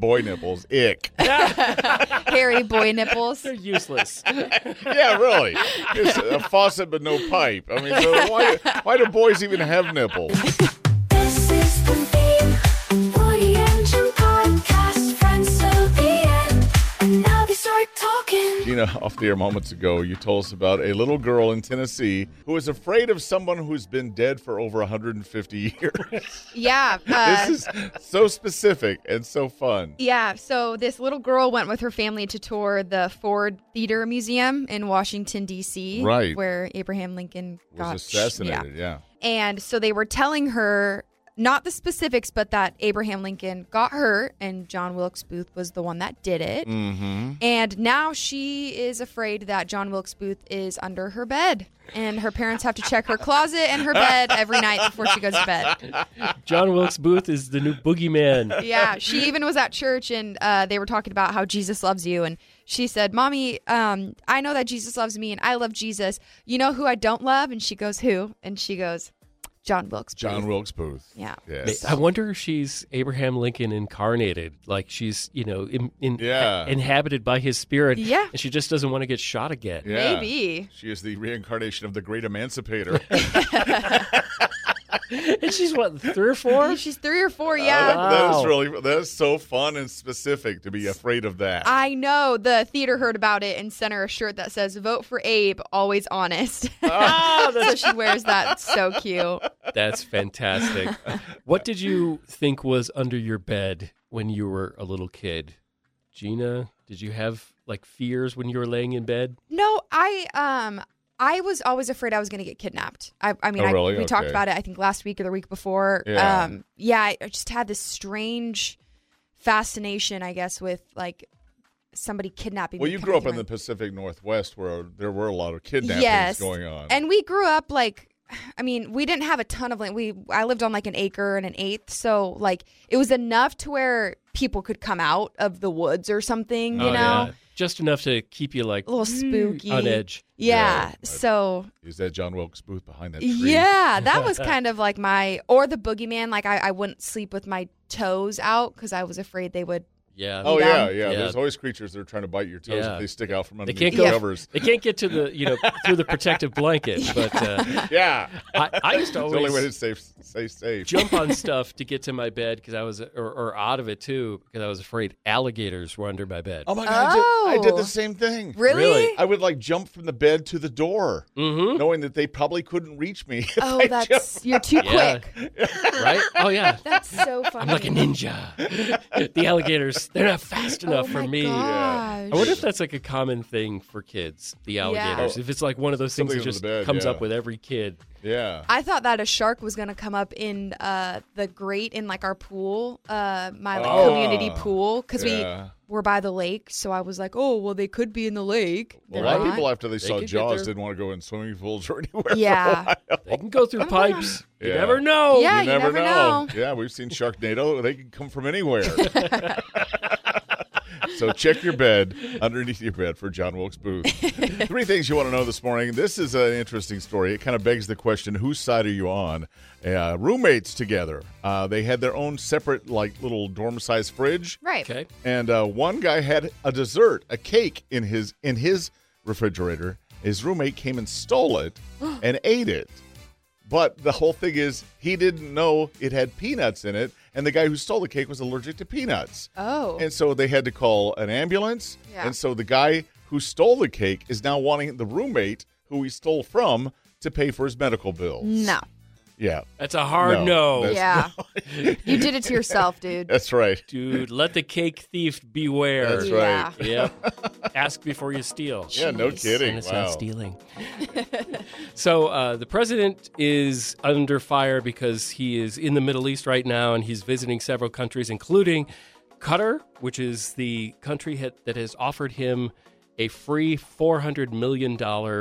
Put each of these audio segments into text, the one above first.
boy nipples. Ick. Hairy boy nipples. They're useless. Yeah, really. It's a faucet but no pipe. I mean, so why do boys even have nipples? This is the theme. Woody Engine Podcast. Friends till the end. And now they start talking. Gina, off the air moments ago, you told us about a little girl in Tennessee who is afraid of someone who's been dead for over 150 years. Yeah. This is so specific and so fun. Yeah, so this little girl went with her family to tour the Ford Theater Museum in Washington, D.C., Right. where Abraham Lincoln got Was assassinated, yeah. And so they were telling her, not the specifics, but that Abraham Lincoln got hurt and John Wilkes Booth was the one that did it. Mm-hmm. And now she is afraid that John Wilkes Booth is under her bed. And her parents have to check her closet and her bed every night before she goes to bed. John Wilkes Booth is the new boogeyman. Yeah, she even was at church and they were talking about how Jesus loves you. And she said, Mommy, I know that Jesus loves me and I love Jesus. You know who I don't love? And she goes, who? And she goes, John Wilkes Booth. John Wilkes Booth. Yeah. Yes. I wonder if she's Abraham Lincoln incarnated, like she's, inhabited by his spirit. Yeah. And she just doesn't want to get shot again. Yeah. Maybe. She is the reincarnation of the great emancipator. And she's what, 3 or 4? She's 3 or 4, yeah. Wow. That is so fun and specific to be afraid of that. I know. The theater heard about it and sent her a shirt that says, vote for Abe, always honest. So she wears that. So cute. That's fantastic. What did you think was under your bed when you were a little kid? Gina, did you have like fears when you were laying in bed? No, I was always afraid I was going to get kidnapped. I mean, Oh, really? we talked Okay. about it, I think, last week or the week before. Yeah. I just had this strange fascination, I guess, with like somebody kidnapping Well, me. you coming grew up through in the my- Pacific Northwest where there were a lot of kidnappings Yes. going on. And we grew up like, I mean, we didn't have a ton of land. I lived on like an acre and an eighth. So like it was enough to where people could come out of the woods or something, you know? Yeah. Just enough to keep you like A little spooky. on edge. Yeah. Yeah. So Is that John Wilkes Booth behind that tree? yeah, that was kind of like or the boogeyman. Like I wouldn't sleep with my toes out because I was afraid they would. Yeah. Oh, Yeah. yeah. Yeah. There's always creatures that are trying to bite your toes Yeah. if they stick out from They underneath can't the go. covers. They can't get to the through the protective blanket. But Yeah. I used to It's the only way to always stay safe. jump on stuff to get to my bed because I was, or out of it too, because I was afraid alligators were under my bed. Oh, my God. I did Oh. the same thing. Really? Really? I would like jump from the bed to the door, Mm-hmm. knowing that they probably couldn't reach me. if Oh, I that's you're too Yeah. quick. Right? Oh yeah. That's so funny. I'm like a ninja. The alligators, they're not fast enough for my me. Gosh. I wonder if that's like a common thing for kids, the alligators. Oh. If it's like one of those things Something that under just the bed, comes yeah. up with every kid. Yeah. I thought that a shark was going to come up in the grate in like our pool, my Oh. community pool, because Yeah. we were by the lake. So I was like, oh, well, they could be in the lake. Well, a They're lot of not. people, after they saw could get Jaws, there. didn't want to go in swimming pools or anywhere. Yeah. For a while. They can go through pipes. You Yeah. never know. Yeah, you never know. Yeah, we've seen Sharknado. They can come from anywhere. So check your bed underneath your bed for John Wilkes Booth. 3 things you want to know this morning. This is an interesting story. It kind of begs the question, whose side are you on? Roommates together. They had their own separate, like, little dorm-sized fridge. Right. Okay. And one guy had a dessert, a cake in his refrigerator. His roommate came and stole it and ate it. But the whole thing is he didn't know it had peanuts in it, and the guy who stole the cake was allergic to peanuts. Oh. And so they had to call an ambulance. Yeah. And so the guy who stole the cake is now wanting the roommate who he stole from to pay for his medical bills. No. Yeah, That's a hard No, no. that's- Yeah. You did it to yourself, dude. that's right. Dude, let the cake thief beware. That's Yeah. right. Yep. Ask before you steal. Yeah, no Jeez. kidding. And it's Wow. not stealing. So the president is under fire because he is in the Middle East right now, and he's visiting several countries, including Qatar, which is the country that has offered him a free $400 million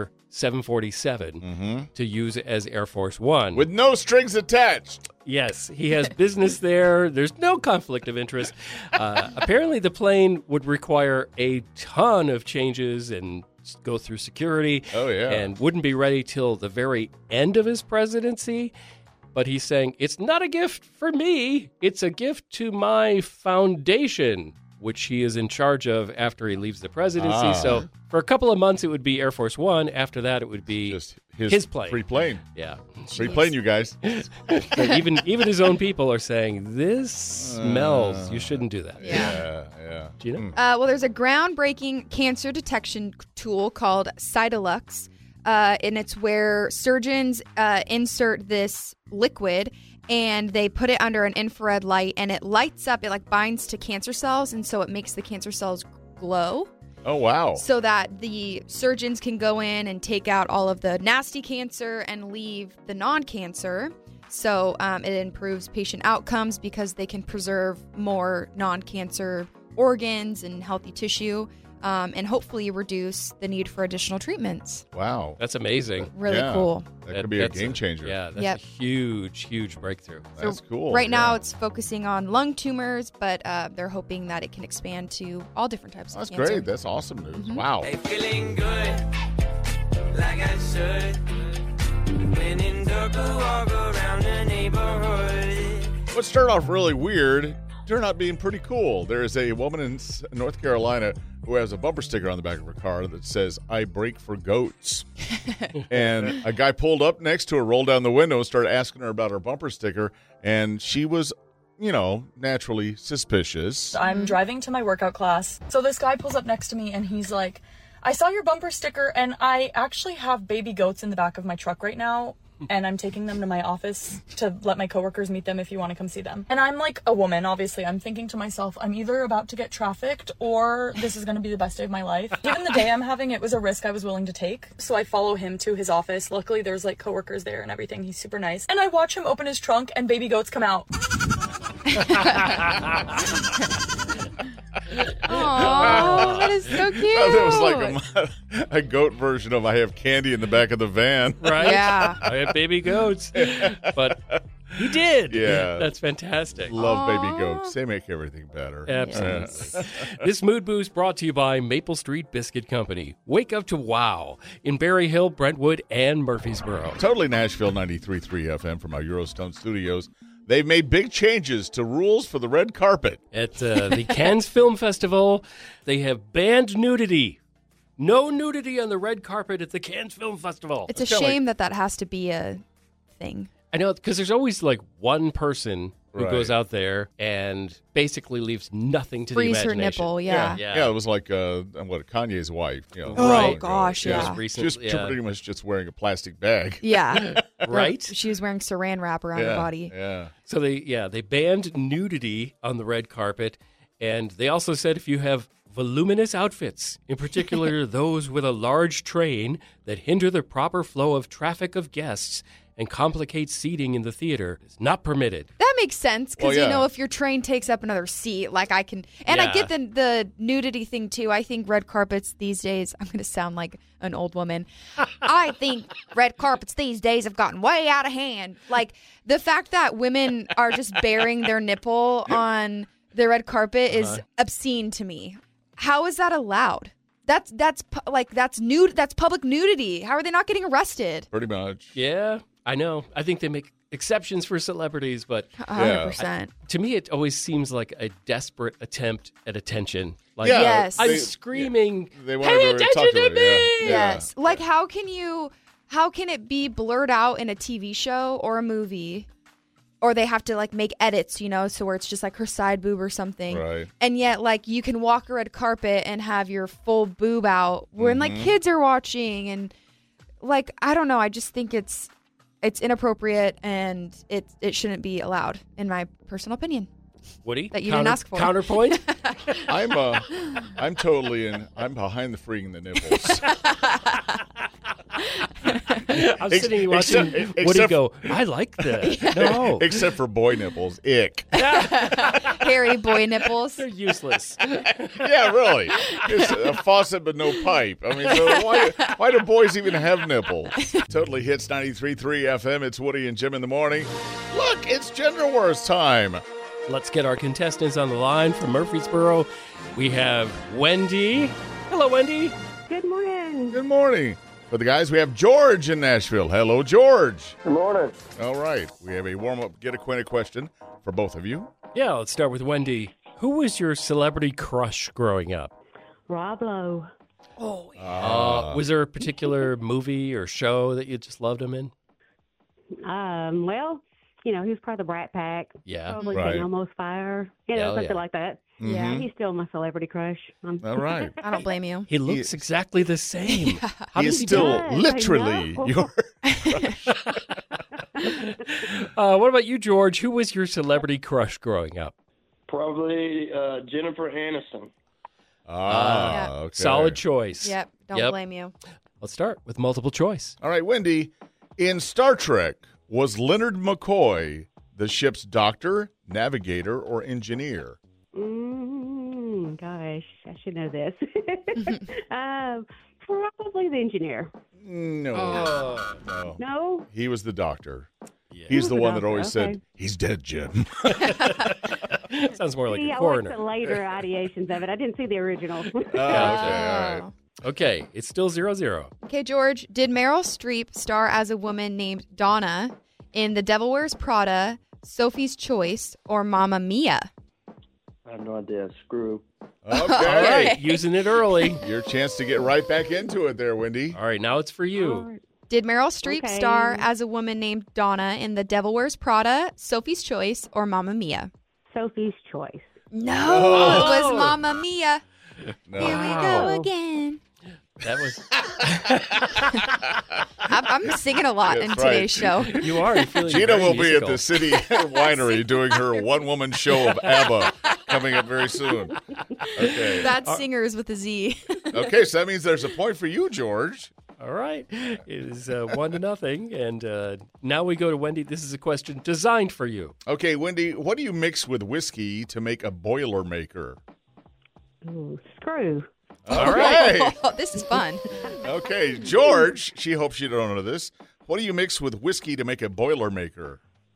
747 to use as Air Force One. With no strings attached. Yes, he has business there. There's no conflict of interest. Apparently, the plane would require a ton of changes and go through security. Oh, yeah. And wouldn't be ready till the very end of his presidency. but he's saying it's not a gift for me. It's a gift to my foundation, which he is in charge of after he leaves the presidency. So for a couple of months, it would be Air Force One. After that, it would be Just his plane. Free plane. Yeah. Free plane, you guys. But even his own people are saying, this smells. You shouldn't do that. Yeah. Gina? Well, there's a groundbreaking cancer detection tool called Cytolux, and it's where surgeons insert this liquid and they put it under an infrared light, and it lights up. It like binds to cancer cells, and so it makes the cancer cells glow. Oh, wow. So that the surgeons can go in and take out all of the nasty cancer and leave the non-cancer. So it improves patient outcomes because they can preserve more non-cancer organs and healthy tissue, and hopefully reduce the need for additional treatments. Wow. That's amazing. Really Yeah. cool. That could be a That's game changer. Yeah, that's Yep. a huge breakthrough. That's cool. Right now, Yeah. it's focusing on lung tumors, but they're hoping that it can expand to all different types That's of cancer. great. That's awesome news. Mm-hmm. Wow. Hey, feeling good, like I should. When in dark, walk around the neighborhood. What started off really weird turned out being pretty cool. There is a woman in North Carolina who has a bumper sticker on the back of her car that says, "I brake for goats." And a guy pulled up next to her, rolled down the window, and started asking her about her bumper sticker. And she was, naturally suspicious. I'm driving to my workout class. So this guy pulls up next to me and he's like, I saw your bumper sticker and I actually have baby goats in the back of my truck right now. And I'm taking them to my office to let my coworkers meet them if you want to come see them. And I'm like a woman, obviously. I'm thinking to myself, I'm either about to get trafficked or this is going to be the best day of my life. Given the day I'm having, it was a risk I was willing to take. So I follow him to his office. Luckily, there's like coworkers there and everything. He's super nice. And I watch him open his trunk and baby goats come out. Oh, that is so cute. That was like a goat version of "I have candy in the back of the van." Right? Yeah. I had baby goats. But he did. Yeah. That's fantastic. Love baby goats. They make everything better. Absolutely. This mood boost brought to you by Maple Street Biscuit Company. Wake up to wow in Berry Hill, Brentwood, and Murfreesboro. Totally Nashville 93.3 FM from our Eurostone studios. They've made big changes to rules for the red carpet. At the Cannes Film Festival, they have banned nudity. No nudity on the red carpet at the Cannes Film Festival. It's a kinda shame that has to be a thing. I know, because there's always like one person who Right. goes out there and basically leaves nothing to Freeze the her imagination. nipple, yeah. Yeah. It was like Kanye's wife. Oh, Right. gosh, yeah. Just recently, Just pretty much just wearing a plastic bag. Yeah. Right? She was wearing saran wrap around her body. Yeah. So they banned nudity on the red carpet, and they also said if you have voluminous outfits, in particular those with a large train that hinder the proper flow of traffic of guests and complicate seating in the theater, is not permitted. That makes sense because, Well, yeah. if your train takes up another seat, like I can. And I Yeah. get the nudity thing too. I think red carpets these days, I'm going to sound like an old woman. I think red carpets these days have gotten way out of hand. Like the fact that women are just bearing their nipple on the red carpet is obscene to me. How is that allowed? That's nude. That's public nudity. How are they not getting arrested? Pretty much. Yeah, I know. I think they make exceptions for celebrities, but 100%. to me it always seems like a desperate attempt at attention. Like, Yeah, Yes. I'm they- screaming, They wanted pay to talk attention to to her, yeah. me! Yeah. Yes. Like how can it be blurred out in a TV show or a movie? Or they have to like make edits, so where it's just like her side boob or something. Right. And yet like you can walk a red carpet and have your full boob out when like kids are watching, and like I don't know, I just think it's inappropriate and it shouldn't be allowed in my personal opinion. Woody, That you didn't ask for. Counterpoint? I'm totally I'm behind the freeing the nipples. I'm sitting watching Woody except- go, I like that. No, Except for boy nipples. Ick. Hairy boy nipples. they're useless. Yeah, really. It's a faucet but no pipe. I mean, so why do boys even have nipples? Totally Hits 93.3 FM. It's Woody and Jim in the morning. Look, it's Gender Wars time. Let's get our contestants on the line from Murfreesboro. We have Wendy. Hello, Wendy. Good morning. Good morning. For the guys, we have George in Nashville. Hello, George. Good morning. All right. We have a warm-up, get-acquainted question for both of you. Yeah, let's start with Wendy. Who was your celebrity crush growing up? Rob Lowe. Was there a particular movie or show that you just loved him in? Well, he was part of the Brat Pack. Yeah. Probably Right. St. Elmo's Fire. Hell Something yeah. like that. Yeah. He's still my celebrity crush. All right. I don't blame you. He looks exactly the same. How He does is he do still does, I literally know. your... What about you, George? Who was your celebrity crush growing up? Probably Jennifer Aniston. Okay. Solid choice. Yep. Don't blame you. Let's start with multiple choice. All right, Wendy. In Star Trek, was Leonard McCoy the ship's doctor, navigator, or engineer? Gosh, I should know this. Probably the engineer. No. No. No? He was the doctor. Yeah. He's the was the one that doctor, always said, okay. he's dead, Jim. Sounds more like See, a I watched the coroner. later ideations of it. I didn't see the original. Okay, all right. Okay, it's still 0-0. Okay, George, did Meryl Streep star as a woman named Donna in The Devil Wears Prada, Sophie's Choice, or Mamma Mia? I have no idea. Screw. Okay. All right, using it early. Your chance to get right back into it there, Wendy. All right, now it's for you. Did Meryl Streep Okay. star as a woman named Donna in The Devil Wears Prada, Sophie's Choice, or Mamma Mia? Sophie's Choice. No, Oh. it was Mamma Mia. No. Here we go again. That was I'm singing a lot That's in today's show. you are. You're feeling Gina very will be at musical. the City Winery doing her one-woman show of ABBA coming up very soon. Okay. That's singers with a Z. Okay, so that means there's a point for you, George. All right, it is 1-0, and now we go to Wendy. This is a question designed for you. Okay, Wendy, what do you mix with whiskey to make a Boilermaker? Ooh, screw. All right. Oh, this is fun. Okay, George, she hopes you don't know this. What do you mix with whiskey to make a Boilermaker?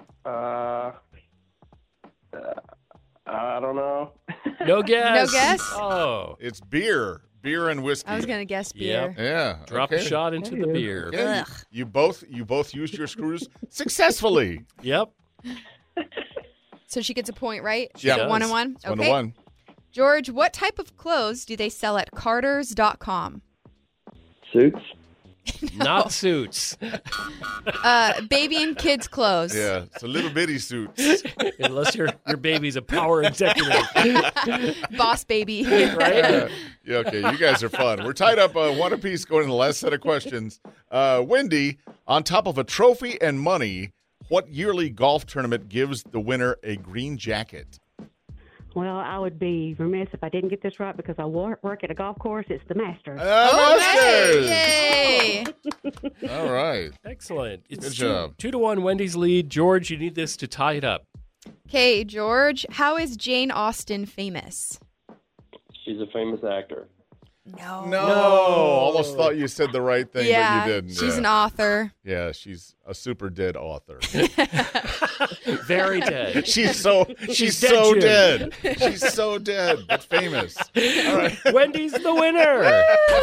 I don't know. No guess. No guess? Oh, It's beer. Beer and whiskey. I was going to guess Yep. beer. Yeah. drop okay. a shot into the beer. Okay. You both used your screws successfully. Yep. So she gets a point, right? Yeah. does. 1-1. It's Okay. 1-1. George, what type of clothes do they sell at Carter's.com? Suits. Not suits, Baby and kids clothes. Yeah, it's a little bitty suits. unless your baby's a power executive, Boss baby. right? Yeah, okay, you guys are fun. We're tied up one apiece going to the last set of questions. Wendy, on top of a trophy and money, what yearly golf tournament gives the winner a green jacket? Well, I would be remiss if I didn't get this right because I work at a golf course. It's the Masters. Masters! Yay! All right. Excellent. It's Good job. 2-1 Wendy's lead. George, you need this to tie it up. Okay, George, how is Jane Austen famous? She's a famous actor. No. Almost thought you said the right thing, Yeah, but you didn't. she's yeah. an author. Yeah, she's a super dead author. Very dead. She's so She's so dead, dead. She's so dead, but famous. All right. Wendy's the winner.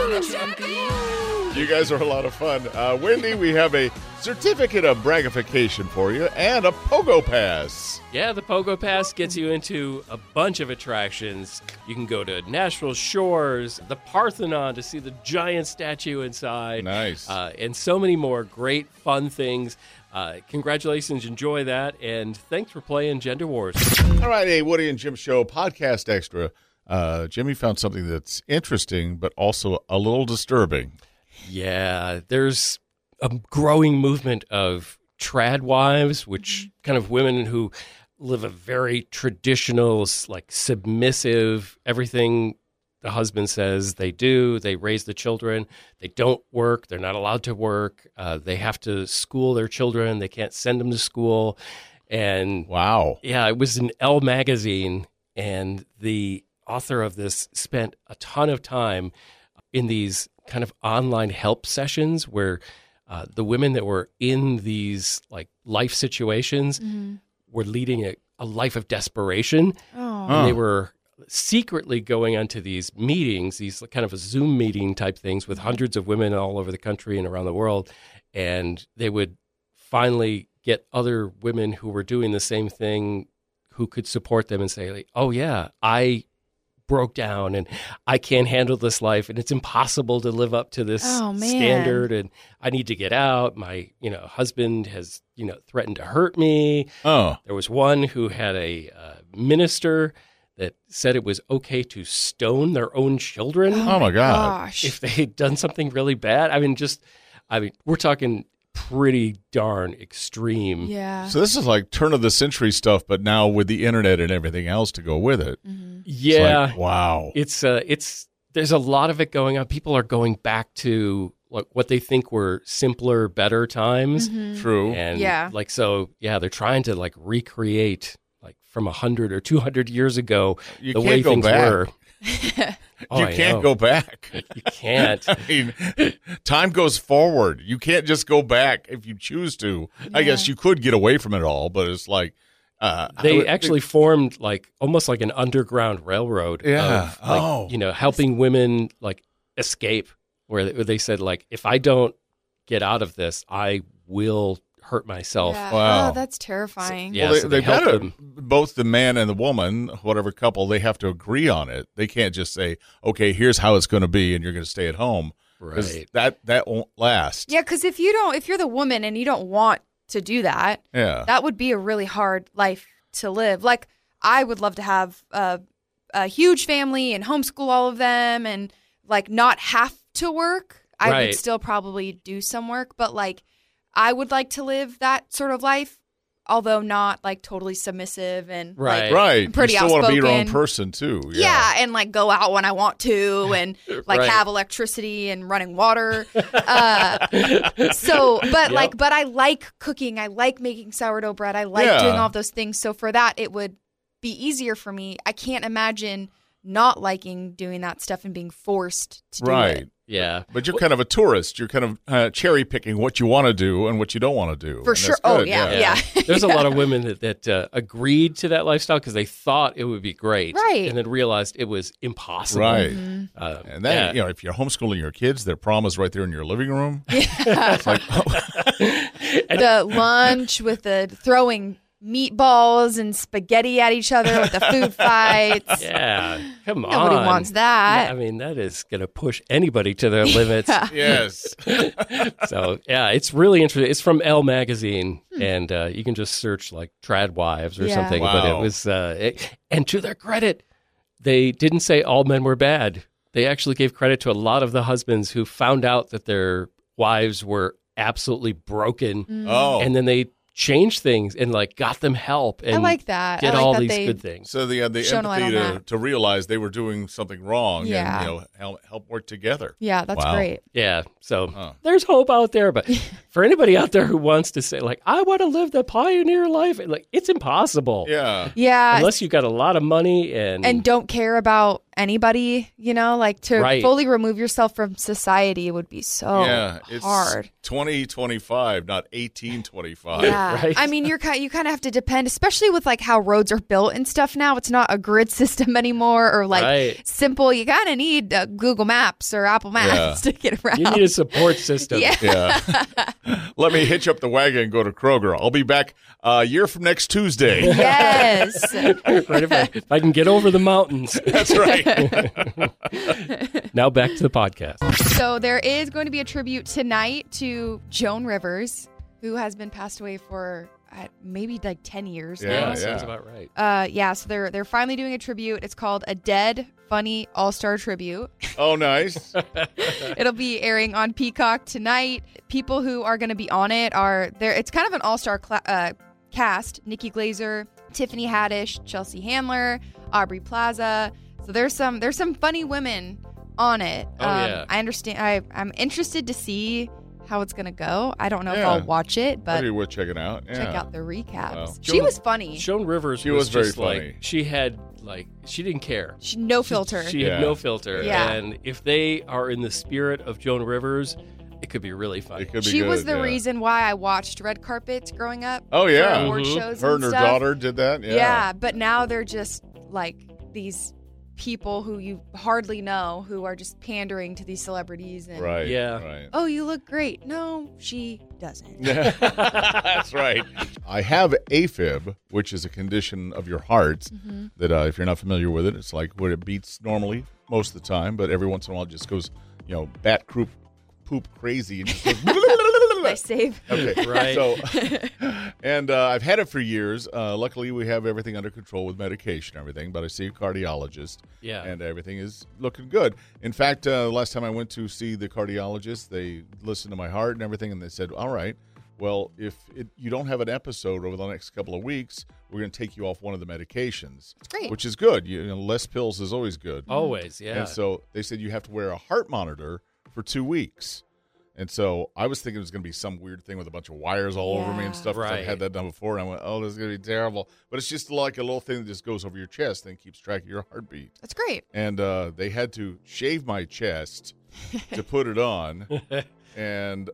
You guys are a lot of fun. Wendy, we have a certificate of braggification for you and a pogo pass. Yeah, the Pogo Pass gets you into a bunch of attractions. You can go to Nashville Shores, the Parthenon to see the giant statue inside. Nice. And so many more great, fun things. Congratulations, enjoy that, and thanks for playing Gender Wars. All right, a Woody and Jim Show podcast extra. Jimmy found something that's interesting, but also a little disturbing. Yeah, there's a growing movement of trad wives, which kind of women who live a very traditional, like submissive, everything the husband says they do. They raise the children. They don't work. They're not allowed to work. They have to school their children. They can't send them to school. And Wow. yeah, it was in Elle magazine, and the author of this spent a ton of time in these kind of online help sessions where the women that were in these like life situations were leading a life of desperation. Oh. And they were secretly going onto these meetings, these kind of a Zoom meeting type things with hundreds of women all over the country and around the world. And they would finally get other women who were doing the same thing who could support them and say, like, oh, yeah, I broke down and I can't handle this life and it's impossible to live up to this standard and I need to get out. My, husband has, threatened to hurt me. Oh. There was one who had a minister that said it was okay to stone their own children. Oh my God. Gosh. If they had done something really bad. I mean, we're talking pretty darn extreme. Yeah. So this is like turn of the century stuff, but now with the internet and everything else to go with it. Mm-hmm. Yeah. It's like, wow. It's there's a lot of it going on. People are going back to like what they think were simpler, better times. Mm-hmm. True. And Yeah. they're trying to like recreate like from 100 or 200 years ago You the can't way go things back. were. Oh, You I can't know. go back. You can't. I mean, time goes forward. You can't just go back if you choose to. I guess you could get away from it all, but it's like They actually formed like almost like an underground railroad. Yeah. Of, like, Oh. helping women like escape. Where they said like, if I don't get out of this, I will hurt myself. Yeah. Wow. Oh, that's terrifying. Yeah, Well, so they've they help got to, them. both the man and the woman, whatever couple, they have to agree on it. They can't just say, okay, here's how it's going to be, and you're going to stay at home. 'Cause Right. That won't last. Yeah, because if you're the woman and you don't want to do that, Yeah. that would be a really hard life to live. Like, I would love to have a huge family and homeschool all of them and like not have to work. I would Right. still probably do some work, but like I would like to live that sort of life, although not like totally submissive and Right. like, Right. pretty you still want to be your own outspoken. person, too. yeah, and like go out when I want to and like Right. have electricity and running water. But I like cooking. I like making sourdough bread. I like Yeah. doing all of those things. So for that, it would be easier for me. I can't imagine not liking doing that stuff and being forced to do Right. it. Yeah. But you're kind of a tourist. You're kind of cherry picking what you want to do and what you don't want to do. For And sure. that's Oh, good, yeah. There's a lot of women that agreed to that lifestyle because they thought it would be great. Right. And then realized it was impossible. Right. Mm-hmm. And then, if you're homeschooling your kids, their prom is right there in your living room. The lunch with the throwing meatballs and spaghetti at each other with the food fights. Yeah. Come on. Nobody wants that. Yeah, I mean, that is going to push anybody to their limits. Yes. So, yeah, it's really interesting. It's from Elle magazine, and you can just search like trad wives or Yeah. something. But it Wow. was, and to their credit, they didn't say all men were bad. They actually gave credit to a lot of the husbands who found out that their wives were absolutely broken, Oh. and then they changed things and like got them help. And I like that. Did I like all that these they- good things. So they had the Shone a light empathy on that. to realize they were doing something wrong Yeah. and, help work together. Yeah, that's Wow. great. Yeah, so Huh. there's hope out there. But for anybody out there who wants to say, like, I want to live the pioneer life, like, it's impossible. Yeah. Yeah. Unless you got a lot of money and don't care about anybody, like to Right. fully remove yourself from society would be so Yeah. It's hard. 2025, not 1825. Yeah. Right. I mean, you kind of have to depend, especially with like how roads are built and stuff now. It's not a grid system anymore or like Right. simple. You kind of need Google Maps or Apple Maps to get around. you need a support system. Yeah. Yeah. Let me hitch up the wagon and go to Kroger. I'll be back a year from next Tuesday. Yes. Right, if I can get over the mountains. That's right. Now back to the podcast. So there is going to be a tribute tonight to Joan Rivers, who has been passed away for maybe like 10 years Yeah, now. yeah. Sounds about right. So they're finally doing a tribute. It's called A Dead Funny All-Star Tribute. Oh, nice. It'll be airing on Peacock tonight. People who are going to be on it are there. It's kind of an all-star cast. Nikki Glaser, Tiffany Haddish, Chelsea Handler, Aubrey Plaza. So there's some funny women on it. Oh, yeah. I understand. I'm interested to see how it's going to go. I don't know if Yeah. I'll watch it, but Maybe worth checking out. Yeah. check out the recaps. Wow. She was funny. Joan Rivers She was very just funny. like, she had like, she didn't care. No filter. She Yeah. had no filter. Yeah. And if they are in the spirit of Joan Rivers, it could be really fun. It could be She good, was the yeah. reason why I watched red carpets growing up. Oh, yeah. For award Mhm. shows Her and and her stuff. daughter did that. Yeah. Yeah, but now they're just like these people who you hardly know who are just pandering to these celebrities and Right. Yeah. Right. oh, you look great. No, she doesn't. That's right. I have AFib, which is a condition of your heart that if you're not familiar with it, it's like where it beats normally most of the time, but every once in a while it just goes, bat poop crazy and just goes I save. Okay, Right. So, and I've had it for years. Luckily, we have everything under control with medication and everything, but I see a cardiologist, Yeah. and everything is looking good. In fact, last time I went to see the cardiologist, they listened to my heart and everything, and they said, all right, well, if you don't have an episode over the next couple of weeks, we're going to take you off one of the medications. It's great. Which is good. Less pills is always good. Always, yeah. And so they said you have to wear a heart monitor for 2 weeks. And so I was thinking it was going to be some weird thing with a bunch of wires all over me and Yeah. stuff. 'Cause I've Right. had that done before, and I went, oh, this is going to be terrible. But it's just like a little thing that just goes over your chest and keeps track of your heartbeat. That's great. And they had to shave my chest to put it on. And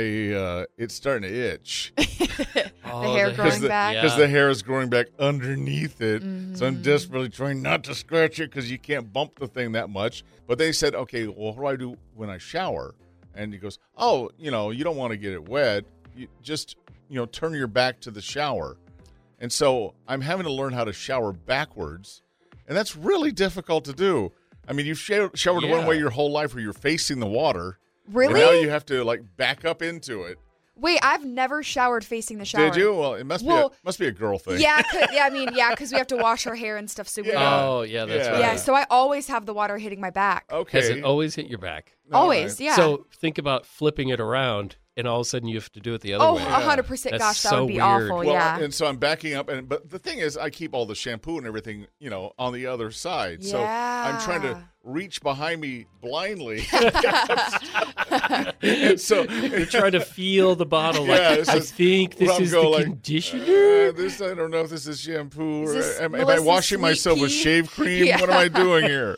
it's starting to itch. Oh, The hair the- growing back. Because the hair is growing back underneath it. So I'm desperately trying not to scratch it because you can't bump the thing that much. But they said, okay, well, what do I do when I shower? And he goes, oh, you don't want to get it wet. You just, turn your back to the shower. And so I'm having to learn how to shower backwards. And that's really difficult to do. I mean, you've showered Yeah. one way your whole life where you're facing the water. Really? And now you have to, back up into it. Wait, I've never showered facing the shower. Did you? Well, it must be a girl thing. Yeah, because we have to wash our hair and stuff. So Yeah. Oh, yeah, that's Yeah. right. yeah, so I always have the water hitting my back. Okay. Has it always hit your back? Always, yeah. So think about flipping it around, and all of a sudden you have to do it the other Oh, way. 100%. That's Gosh, that so would be weird. awful. Well, yeah. and so I'm backing up, but the thing is, I keep all the shampoo and everything, on the other side. So I'm trying to Yeah. reach behind me blindly. And so You're trying to feel the bottle. Like, Yeah, this I is- think this well, I'm is going the like, conditioner. I don't know if this is shampoo Is or this am I Melissa's washing sweet myself with pea? shave cream? Yeah. What am I doing here?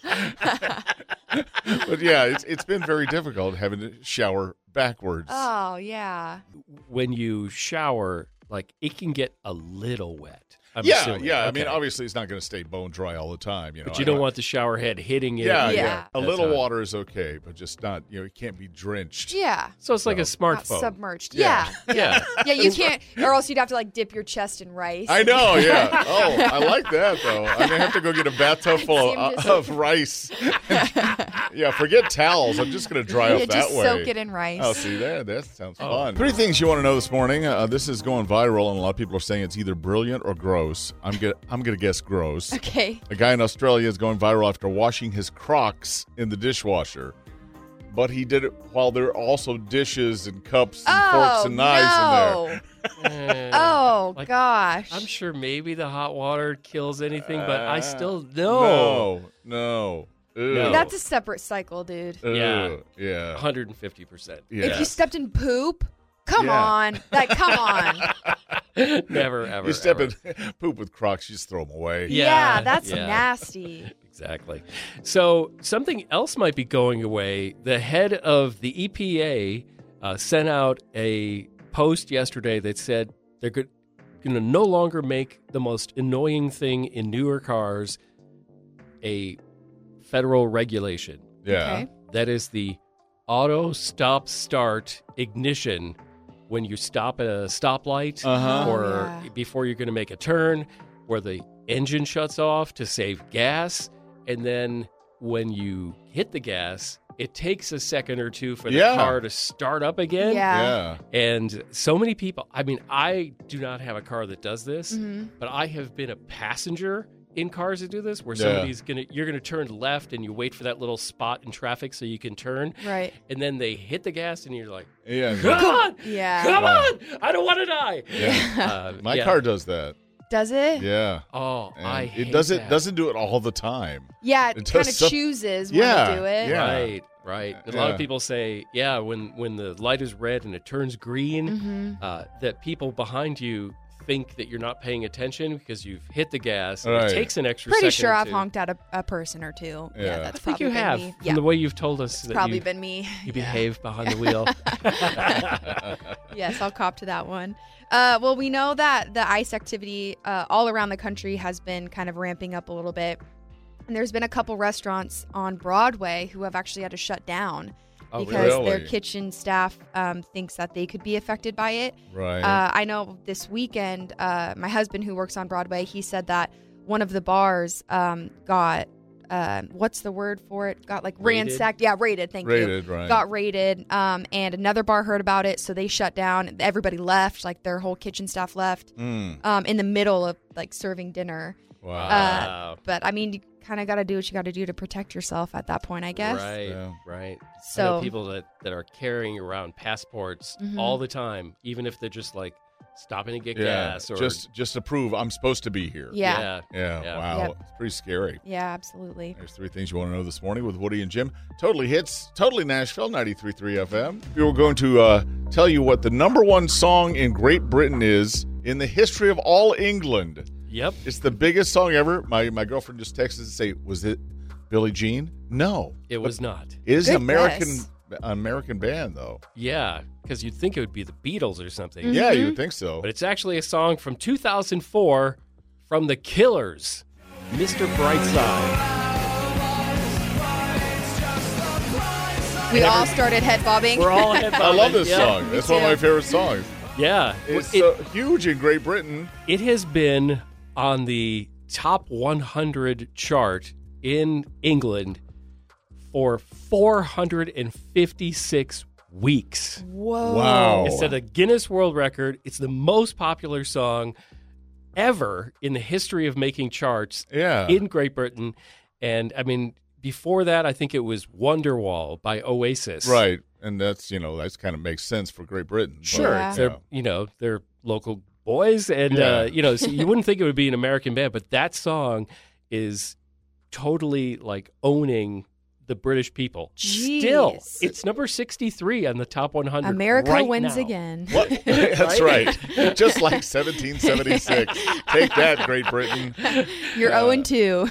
But yeah, it's been very difficult having to shower backwards. Oh, yeah. When you shower, it can get a little wet. I'm yeah. assuming. I mean, Okay. obviously, it's not going to stay bone dry all the time. But you don't want the shower head hitting it. Yeah, Yeah. yeah. A That's little not- water is okay, but just not. It can't be drenched. Yeah. So it's like a Not smartphone. submerged. Yeah. Yeah. Yeah. Yeah, you can't, or else you'd have to dip your chest in rice. I know, yeah. Oh, I like that though. I may have to go get a bathtub full See, I'm of, just- of rice. Yeah, forget towels. I'm just going to dry Yeah, off that just way. soak it in rice. Oh, see there? That sounds fun. 3 things you want to know this morning. This is going viral, and a lot of people are saying it's either brilliant or gross. I'm gonna guess gross. Okay. A guy in Australia is going viral after washing his Crocs in the dishwasher. But he did it while there are also dishes and cups and forks and knives in there. Eh, Oh, Like, gosh. I'm sure maybe the hot water kills anything, but I still no. No. No. That's a separate cycle, dude. Yeah. Yeah. 150%. Yeah. If you stepped in poop, come Yeah. on. Come on. Never, ever. You step ever. in poop with Crocs, you just throw them away. Yeah, that's yeah. nasty. Exactly. So something else might be going away. The head of the EPA sent out a post yesterday that said they're going to no longer make the most annoying thing in newer cars a federal regulation. Yeah. Okay. That is the auto stop start ignition when you stop at a stoplight Uh-huh. or Yeah. before you're going to make a turn, where the engine shuts off to save gas. And then when you hit the gas, it takes a second or two for the Yeah. car to start up again. Yeah. Yeah. And so many people, I mean, I do not have a car that does this, Mhm. but I have been a passenger in cars that do this, where Yeah. you're gonna turn left and you wait for that little spot in traffic so you can turn, Right. and then they hit the gas and you're like, Yeah. come on, Yeah. come on, I don't want to die. Yeah. My yeah. car does that. Does it? Yeah. Oh, And I it hate doesn't that. doesn't do it all the time. Yeah, It it does kind of some- chooses when Yeah, to do it. yeah. Right. A lot Yeah. of people say, yeah, when the light is red and it turns green, Mm-hmm. that people behind you think that you're not paying attention because you've hit the gas. And Right. It takes an extra Pretty second sure or I've two. honked at a person or two. Yeah. Yeah, I that's I think probably you been have, me. from Yeah, the way you've told us that probably you, been me. you behave behind the wheel. Yes, I'll cop to that one. Well, we know that the ice activity all around the country has been kind of ramping up a little bit. And there's been a couple restaurants on Broadway who have actually had to shut down Oh, because their really? kitchen staff thinks that they could be affected by it. Right. I know this weekend, my husband who works on Broadway, he said that one of the bars got, what's the word for it? Got like Raided? ransacked. Yeah, raided. Thank you. Raided, right. Got raided. And another bar heard about it, so they shut down. Everybody left, like their whole kitchen staff left in the middle of like serving dinner. Wow. Wow. But I mean, you kind of got to do what you got to do to protect yourself at that point, I guess. Right, Yeah. right. I So- know people that are carrying around passports all the time, even if they're just like stopping to get yeah. gas or Just to prove I'm supposed to be here. Yeah. Yeah. Yeah. Wow. Yep. It's pretty scary. Yeah, absolutely. There's 3 things you want to know this morning with Woody and Jim. Totally Hits, Totally Nashville, 93.3 FM. We were going to tell you what the number 1 song in Great Britain is in the history of all England. Yep. It's the biggest song ever. My girlfriend just texted to say, was it Billie Jean? No. It was not. It is Good an guess. American band, though. Yeah, because you'd think it would be the Beatles or something. Yeah, you would think so. But it's actually a song from 2004 from The Killers, Mr. Brightside. We all started head bobbing. We're all head I love this yeah. song. That's one of too. my favorite songs. Yeah. It's It- huge in Great Britain. It has been on the top 100 chart in England for 456 weeks. Whoa. Wow. It set a Guinness World Record. It's the most popular song ever in the history of making charts Yeah. in Great Britain. And I mean, before that, I think it was Wonderwall by Oasis. Right. And that's kind of makes sense for Great Britain. but, Sure. Yeah. They're local boys. And, Yeah. so you wouldn't think it would be an American band, but that song is totally like owning the British people. Jeez. Still, it's number 63 on the top 100. America right wins now. again. What? That's right. Just like 1776. Take that, Great Britain. You're 0-2.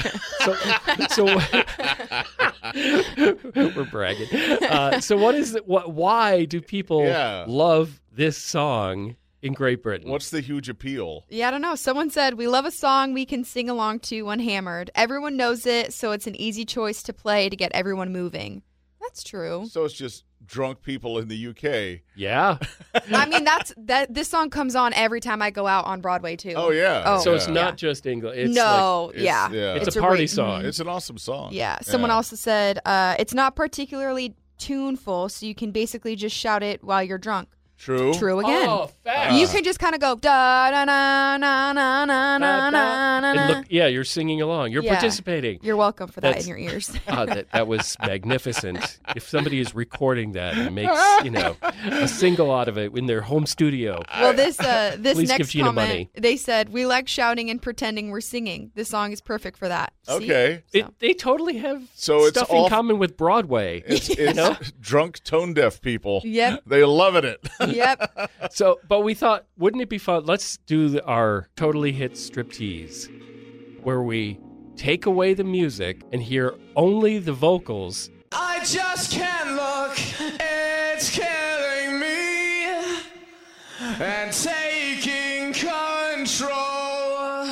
So we're bragging. So what is it? Why do people Yeah. love this song in Great Britain? What's the huge appeal? Yeah, I don't know. Someone said, we love a song we can sing along to when hammered. Everyone knows it, so it's an easy choice to play to get everyone moving. That's true. So it's just drunk people in the UK. Yeah. I mean, this song comes on every time I go out on Broadway, too. Oh, yeah. Oh, So it's Yeah. not just English. It's no, it's- yeah. yeah. Like, it's a party re- song. It's an awesome song. Yeah. Someone also said, it's not particularly tuneful, so you can basically just shout it while you're drunk. True. True again. Oh, facts. You can just kind of go da da na na na na na na na. And look, yeah, you're singing along. You're Yeah. participating. You're welcome for that That's- in your ears. That was magnificent. If somebody is recording that and makes, a single out of it in their home studio. Well, this Please give next Gina comment, money. they said, we like shouting and pretending we're singing. This song is perfect for that. See? Okay. They totally have So it's stuff all- in common with Broadway. It's drunk, tone-deaf people. Yep. They loving it. Yep. So, but we thought, wouldn't it be fun? Let's do our Totally Hit striptease, where we take away the music and hear only the vocals. I just can't look, it's killing me and taking control.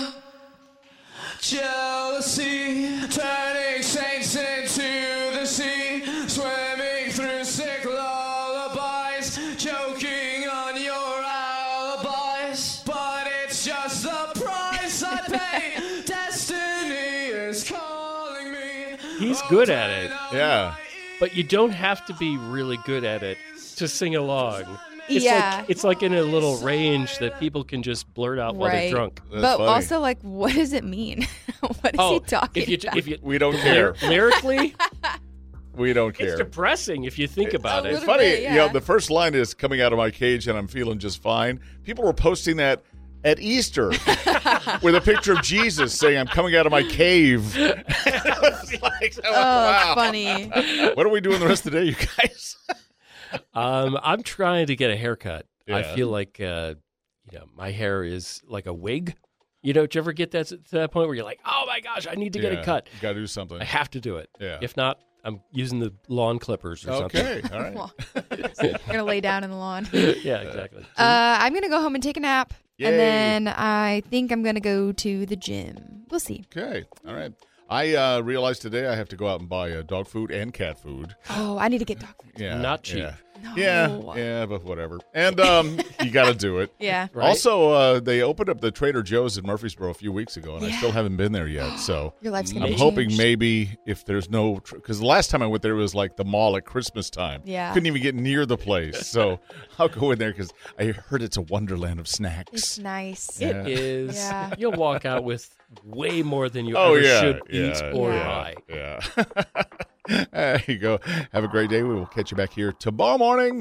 Jealousy, turning saints into the sea, swimming through sick lullabies, choking on your alibis. But it's just the price I pay. Destiny is calling me. He's good at it, Yeah. but you don't have to be really good at it to sing along. It's Yeah. it's like in a little range that people can just blurt out while they're Right. drunk. That's But funny. also, like, what does it mean? What is he talking about? if you We don't care. lyrically, We don't it's care. depressing if you think about A it. It's little funny, bit, yeah. the first line is coming out of my cage and I'm feeling just fine. People were posting that at Easter with a picture of Jesus saying, I'm coming out of my cave. It was like, Oh, wow. funny. What are we doing the rest of the day, you guys? I'm trying to get a haircut. I Yeah. feel like my hair is like a wig. Did you ever get that to that point where you're like, oh my gosh, I need to get it cut. Got to do something. I have to do it. Yeah. If not, I'm using the lawn clippers or something. Okay, all right. Well, you're going to lay down in the lawn. Yeah, exactly. I'm going to go home and take a nap. Yay. And then I think I'm going to go to the gym. We'll see. Okay, all right. I realized today I have to go out and buy dog food and cat food. Oh, I need to get dog food. Yeah, Not cheap. Yeah. No. Yeah, but whatever. And you got to do it. Yeah. Right. Also, they opened up the Trader Joe's in Murfreesboro a few weeks ago, and I Yeah. still haven't been there yet. So Your life's gonna I'm be hoping changed. maybe if there's no, because the last time I went there was like the mall at Christmas time. Yeah. Couldn't even get near the place. So I'll go in there because I heard it's a wonderland of snacks. It's nice. Yeah. It is. Yeah. You'll walk out with way more than you Oh ever yeah, should yeah, eat or Yeah. buy. Yeah. There you go. Have a great day. We will catch you back here tomorrow morning.